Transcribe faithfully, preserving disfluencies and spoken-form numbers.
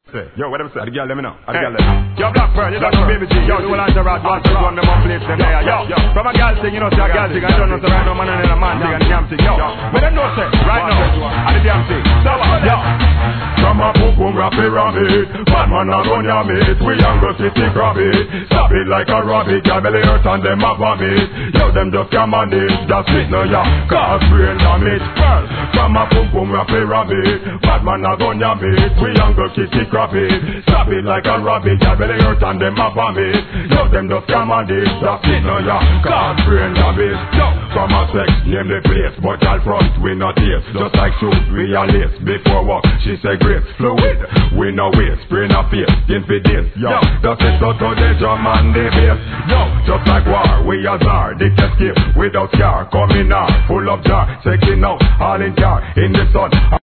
Say, yo, what them say? The girl, let me know. The Hey. girl, let me know. Yo, Black Pearl, you Black don't know Pearl. Baby G. Yo, do all the rap, one to run them up, place them there. Yo, yo. from a girl thing, you know, say a girl thing. I don't know, say right now, man, and a man thing, and the damn thing. Yo, but them know, say, right now, and the damn thing. So, yo. From a boom boom rap it, ram it. Bad man a run ya mate. We young go city grab it. Stop it like a rabbit. Your belly hurt and them a vomit. Yo, them just can't manage. That's it now, ya. Cause brain damage. Girl, from a boom boom rap it, ram it. Bad man a run ya mate. We young go city grab it. Stop it like a rabbit. Your belly hurt and them a vomit. Yo, them just can't manage. That's it now, ya. Cause brain damage. Yo, from a sex, name the place. But all front, we not taste. Just like shoes, we are lace. Before walk, she say grace. Fluid, we no waste, spray no face, skin for this. Yo, that's it, so to the drum and the bass. Yo, just like war, we a czar, they can skip without scar. Coming out, full of jar, checking out, all in jar, in the sun.